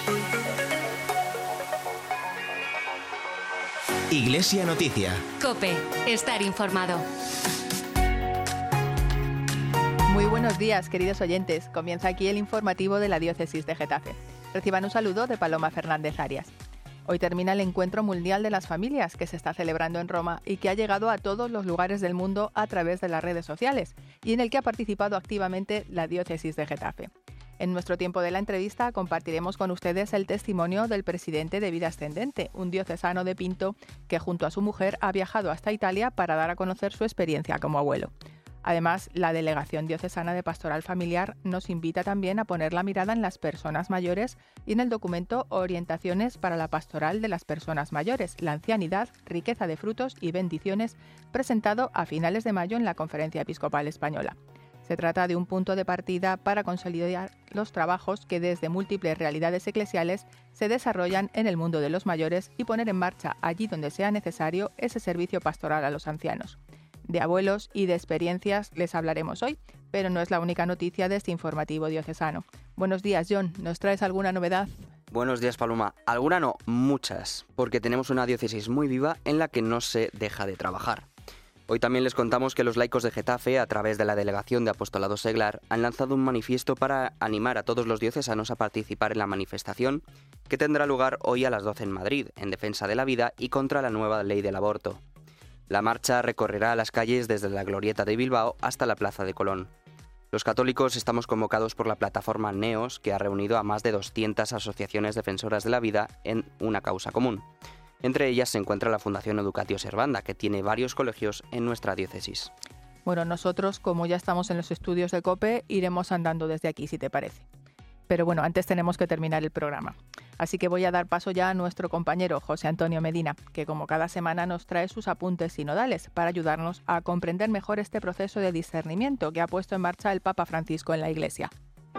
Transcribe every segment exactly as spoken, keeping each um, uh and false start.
Iglesia Noticia. COPE. Estar informado. Muy buenos días, queridos oyentes. Comienza aquí el informativo de la Diócesis de Getafe. Reciban un saludo de Paloma Fernández Arias. Hoy termina el Encuentro Mundial de las Familias, que se está celebrando en Roma y que ha llegado a todos los lugares del mundo a través de las redes sociales y en el que ha participado activamente la Diócesis de Getafe. En nuestro tiempo de la entrevista compartiremos con ustedes el testimonio del presidente de Vida Ascendente, un diocesano de Pinto que junto a su mujer ha viajado hasta Italia para dar a conocer su experiencia como abuelo. Además, la Delegación Diocesana de Pastoral Familiar nos invita también a poner la mirada en las personas mayores y en el documento Orientaciones para la Pastoral de las Personas Mayores, la Ancianidad, Riqueza de Frutos y Bendiciones, presentado a finales de mayo en la Conferencia Episcopal Española. Se trata de un punto de partida para consolidar los trabajos que desde múltiples realidades eclesiales se desarrollan en el mundo de los mayores y poner en marcha allí donde sea necesario ese servicio pastoral a los ancianos. De abuelos y de experiencias les hablaremos hoy, pero no es la única noticia de este informativo diocesano. Buenos días, John. ¿Nos traes alguna novedad? Buenos días, Paloma. Alguna no, muchas, porque tenemos una diócesis muy viva en la que no se deja de trabajar. Hoy también les contamos que los laicos de Getafe, a través de la Delegación de Apostolado Seglar, han lanzado un manifiesto para animar a todos los diocesanos a participar en la manifestación que tendrá lugar hoy a las doce en Madrid, en defensa de la vida y contra la nueva ley del aborto. La marcha recorrerá las calles desde la Glorieta de Bilbao hasta la Plaza de Colón. Los católicos estamos convocados por la plataforma NEOS, que ha reunido a más de doscientas asociaciones defensoras de la vida en una causa común. Entre ellas se encuentra la Fundación Educatio Servanda, que tiene varios colegios en nuestra diócesis. Bueno, nosotros, como ya estamos en los estudios de COPE, iremos andando desde aquí, si te parece. Pero bueno, antes tenemos que terminar el programa. Así que voy a dar paso ya a nuestro compañero José Antonio Medina, que como cada semana nos trae sus apuntes sinodales para ayudarnos a comprender mejor este proceso de discernimiento que ha puesto en marcha el Papa Francisco en la Iglesia.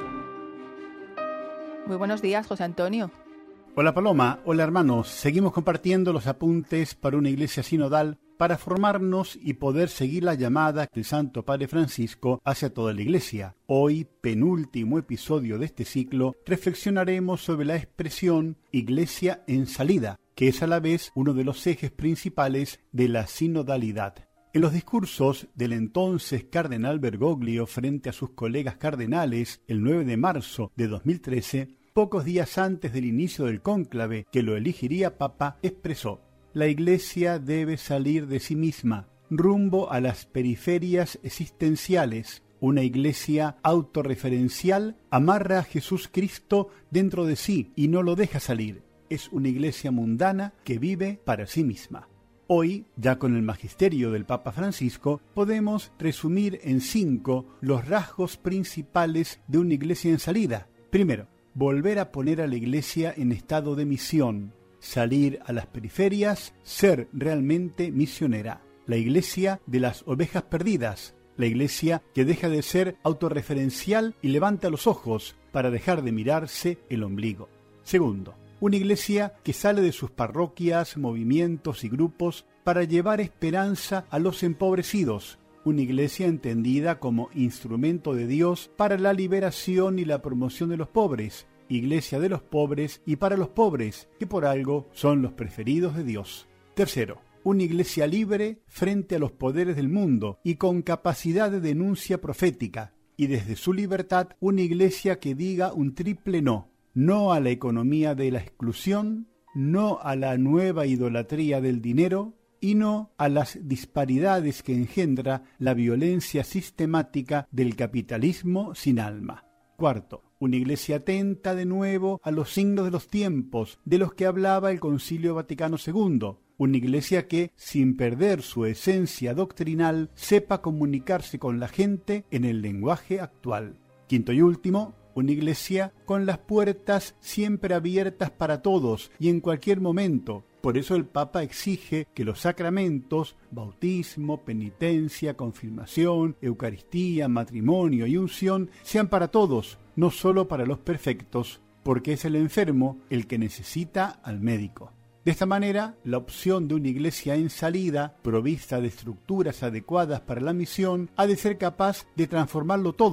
Muy buenos días, José Antonio. Hola Paloma, hola hermanos, seguimos compartiendo los apuntes para una iglesia sinodal para formarnos y poder seguir la llamada que el Santo Padre Francisco hace a toda la iglesia. Hoy, penúltimo episodio de este ciclo, reflexionaremos sobre la expresión iglesia en salida, que es a la vez uno de los ejes principales de la sinodalidad. En los discursos del entonces cardenal Bergoglio frente a sus colegas cardenales el nueve de marzo de dos mil trece, pocos días antes del inicio del cónclave que lo elegiría Papa, expresó: la Iglesia debe salir de sí misma, rumbo a las periferias existenciales. Una Iglesia autorreferencial amarra a Jesús Cristo dentro de sí y no lo deja salir. Es una Iglesia mundana que vive para sí misma. Hoy, ya con el magisterio del Papa Francisco, podemos resumir en cinco los rasgos principales de una Iglesia en salida. Primero, volver a poner a la Iglesia en estado de misión, salir a las periferias, ser realmente misionera. La Iglesia de las ovejas perdidas, la Iglesia que deja de ser autorreferencial y levanta los ojos para dejar de mirarse el ombligo. Segundo, una Iglesia que sale de sus parroquias, movimientos y grupos para llevar esperanza a los empobrecidos. Una Iglesia entendida como instrumento de Dios para la liberación y la promoción de los pobres, Iglesia de los pobres y para los pobres, que por algo son los preferidos de Dios. Tercero, una Iglesia libre frente a los poderes del mundo y con capacidad de denuncia profética, y desde su libertad una Iglesia que diga un triple no: no a la economía de la exclusión, no a la nueva idolatría del dinero, y no a las disparidades que engendra la violencia sistemática del capitalismo sin alma. Cuarto, una Iglesia atenta de nuevo a los signos de los tiempos de los que hablaba el Concilio Vaticano segundo. Una Iglesia que, sin perder su esencia doctrinal, sepa comunicarse con la gente en el lenguaje actual. Quinto y último, una Iglesia con las puertas siempre abiertas para todos y en cualquier momento. Por eso el Papa exige que los sacramentos, bautismo, penitencia, confirmación, Eucaristía, matrimonio y unción, sean para todos, no solo para los perfectos, porque es el enfermo el que necesita al médico. De esta manera, la opción de una iglesia en salida, provista de estructuras adecuadas para la misión, ha de ser capaz de transformarlo todo,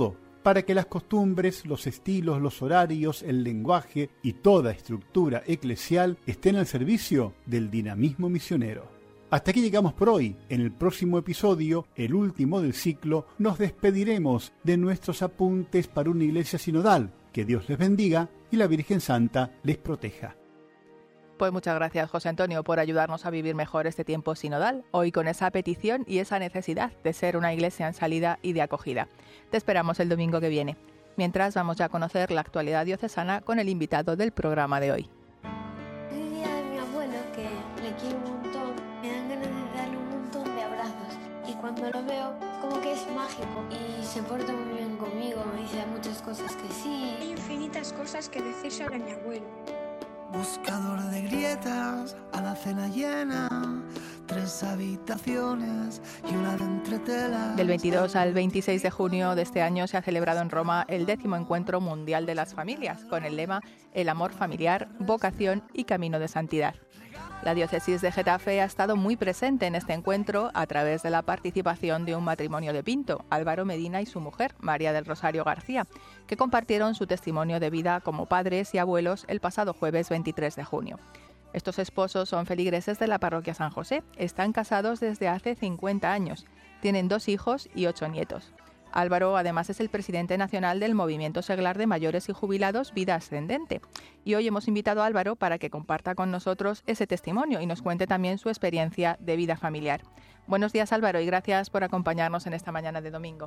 para que las costumbres, los estilos, los horarios, el lenguaje y toda estructura eclesial estén al servicio del dinamismo misionero. Hasta aquí llegamos por hoy. En el próximo episodio, el último del ciclo, nos despediremos de nuestros apuntes para una iglesia sinodal. Que Dios les bendiga y la Virgen Santa les proteja. Pues muchas gracias, José Antonio, por ayudarnos a vivir mejor este tiempo sinodal, hoy con esa petición y esa necesidad de ser una iglesia en salida y de acogida. Te esperamos el domingo que viene. Mientras, vamos ya a conocer la actualidad diocesana con el invitado del programa de hoy. El día de mi abuelo, que le quiero un montón, me dan ganas de darle un montón de abrazos. Y cuando lo veo, como que es mágico y se porta muy bien conmigo, me dice muchas cosas que sí. Hay infinitas cosas que decir sobre mi abuelo. Buscador de grietas, a la cena llena, tres habitaciones y una de entretelas. Del veintidós al veintiséis de junio de este año se ha celebrado en Roma el décimo Encuentro Mundial de las Familias, con el lema El amor familiar, vocación y camino de santidad. La diócesis de Getafe ha estado muy presente en este encuentro a través de la participación de un matrimonio de Pinto, Álvaro Medina y su mujer, María del Rosario García, que compartieron su testimonio de vida como padres y abuelos el pasado jueves veintitrés de junio. Estos esposos son feligreses de la parroquia San José, están casados desde hace cincuenta años, tienen dos hijos y ocho nietos. Álvaro además es el presidente nacional del Movimiento Seglar de Mayores y Jubilados Vida Ascendente. Y hoy hemos invitado a Álvaro para que comparta con nosotros ese testimonio y nos cuente también su experiencia de vida familiar. Buenos días, Álvaro, y gracias por acompañarnos en esta mañana de domingo.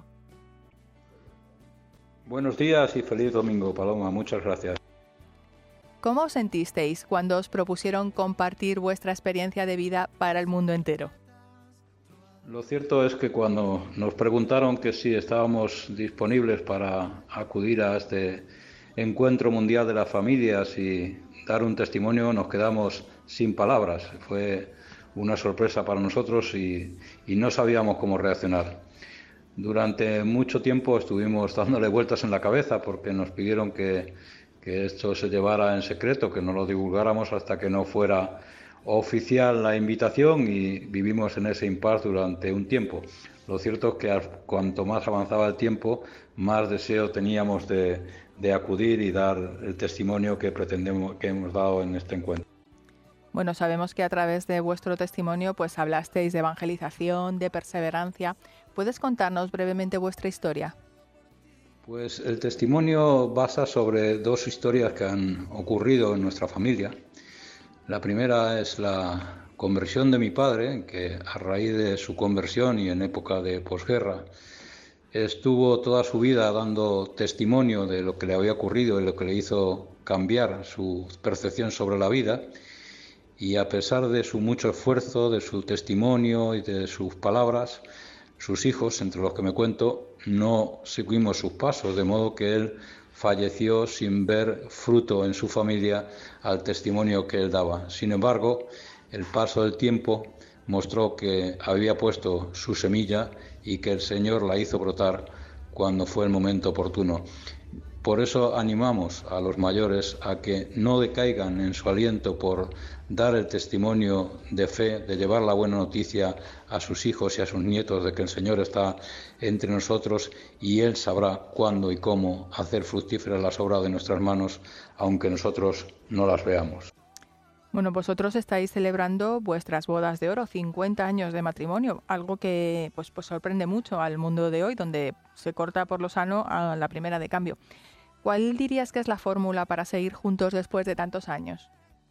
Buenos días y feliz domingo, Paloma. Muchas gracias. ¿Cómo os sentisteis cuando os propusieron compartir vuestra experiencia de vida para el mundo entero? Lo cierto es que cuando nos preguntaron que si estábamos disponibles para acudir a este Encuentro Mundial de las Familias y dar un testimonio, nos quedamos sin palabras. Fue una sorpresa para nosotros y, y no sabíamos cómo reaccionar. Durante mucho tiempo estuvimos dándole vueltas en la cabeza porque nos pidieron que, que esto se llevara en secreto, que no lo divulgáramos hasta que no fuera oficial la invitación, y vivimos en ese impasse durante un tiempo. Lo cierto es que cuanto más avanzaba el tiempo, más deseo teníamos de, de acudir y dar el testimonio que pretendemos, que hemos dado en este encuentro. Bueno, sabemos que a través de vuestro testimonio pues hablasteis de evangelización, de perseverancia. ¿Puedes contarnos brevemente vuestra historia? Pues el testimonio basa sobre dos historias que han ocurrido en nuestra familia. La primera es la conversión de mi padre, que a raíz de su conversión y en época de posguerra estuvo toda su vida dando testimonio de lo que le había ocurrido y lo que le hizo cambiar su percepción sobre la vida. Y a pesar de su mucho esfuerzo, de su testimonio y de sus palabras, sus hijos, entre los que me cuento, no seguimos sus pasos, de modo que él falleció sin ver fruto en su familia al testimonio que él daba. Sin embargo, el paso del tiempo mostró que había puesto su semilla y que el Señor la hizo brotar cuando fue el momento oportuno. Por eso animamos a los mayores a que no decaigan en su aliento por dar el testimonio de fe, de llevar la buena noticia a sus hijos y a sus nietos de que el Señor está entre nosotros y Él sabrá cuándo y cómo hacer fructíferas las obras de nuestras manos, aunque nosotros no las veamos. Bueno, vosotros estáis celebrando vuestras bodas de oro, cincuenta años de matrimonio, algo que pues, pues sorprende mucho al mundo de hoy, donde se corta por lo sano a la primera de cambio. ¿Cuál dirías que es la fórmula para seguir juntos después de tantos años?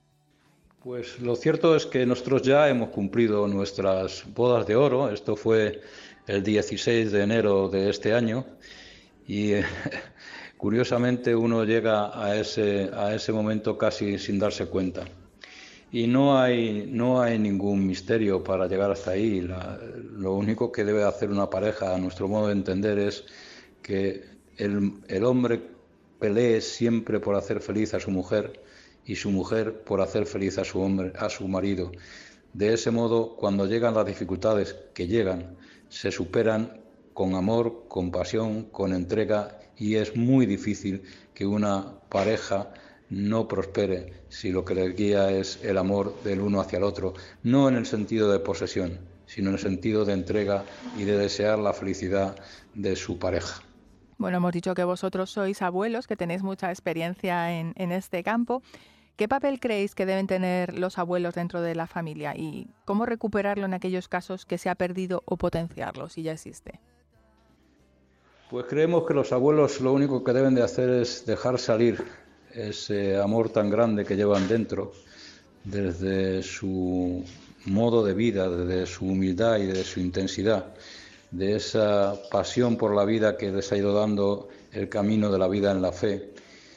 Pues lo cierto es que nosotros ya hemos cumplido nuestras bodas de oro. Esto fue el dieciséis de enero de este año y eh, curiosamente uno llega a ese, a ese momento casi sin darse cuenta. Y no hay, no hay ningún misterio para llegar hasta ahí. La, lo único que debe hacer una pareja, a nuestro modo de entender, es que el, el hombre pelee siempre por hacer feliz a su mujer y su mujer por hacer feliz a su hombre, a su marido. De ese modo, cuando llegan las dificultades, que llegan, se superan con amor, con pasión, con entrega, y es muy difícil que una pareja no prospere si lo que le guía es el amor del uno hacia el otro, no en el sentido de posesión, sino en el sentido de entrega y de desear la felicidad de su pareja. Bueno, hemos dicho que vosotros sois abuelos, que tenéis mucha experiencia en, en este campo. ¿Qué papel creéis que deben tener los abuelos dentro de la familia y cómo recuperarlo en aquellos casos que se ha perdido o potenciarlo si ya existe? Pues creemos que los abuelos lo único que deben de hacer es dejar salir ese amor tan grande que llevan dentro, desde su modo de vida, desde su humildad y de su intensidad, de esa pasión por la vida que les ha ido dando el camino de la vida en la fe,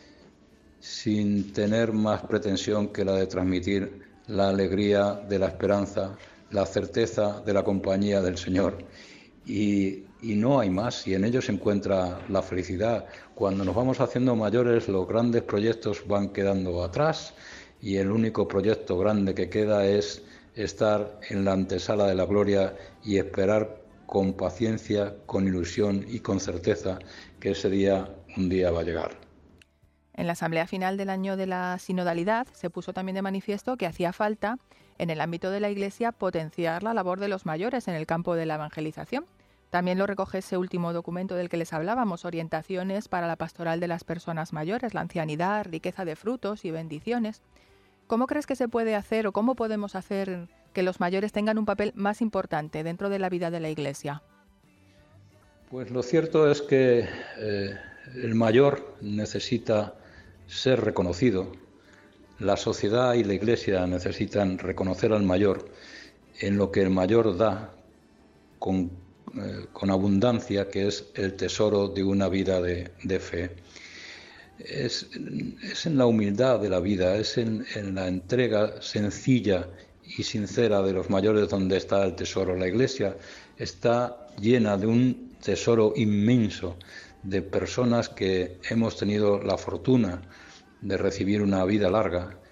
sin tener más pretensión que la de transmitir la alegría de la esperanza, la certeza de la compañía del Señor. Y, y no hay más, y en ello se encuentra la felicidad. Cuando nos vamos haciendo mayores, los grandes proyectos van quedando atrás y el único proyecto grande que queda es estar en la antesala de la gloria y esperar con paciencia, con ilusión y con certeza que ese día un día va a llegar. En la asamblea final del año de la sinodalidad se puso también de manifiesto que hacía falta, en el ámbito de la Iglesia, potenciar la labor de los mayores en el campo de la evangelización. También lo recoge ese último documento del que les hablábamos, orientaciones para la pastoral de las personas mayores, la ancianidad, riqueza de frutos y bendiciones. ¿Cómo crees que se puede hacer o cómo podemos hacer que los mayores tengan un papel más importante dentro de la vida de la Iglesia? Pues lo cierto es que eh, el mayor necesita ser reconocido. La sociedad y la Iglesia necesitan reconocer al mayor en lo que el mayor da con, eh, con abundancia, que es el tesoro de una vida de, de fe. Es, es en la humildad de la vida, es en, en la entrega sencilla y sincera de los mayores donde está el tesoro. La Iglesia está llena de un tesoro inmenso de personas que hemos tenido la fortuna de recibir una vida larga